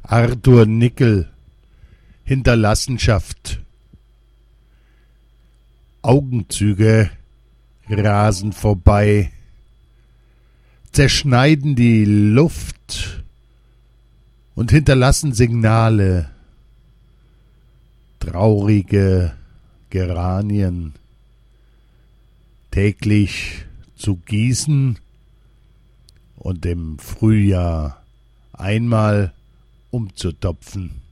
Arthur Nickel, Hinterlassenschaft. Augenzüge rasen vorbei, zerschneiden die Luft und hinterlassen Signale. Traurige Geranien täglich zu gießen und im Frühjahr einmal umzutopfen.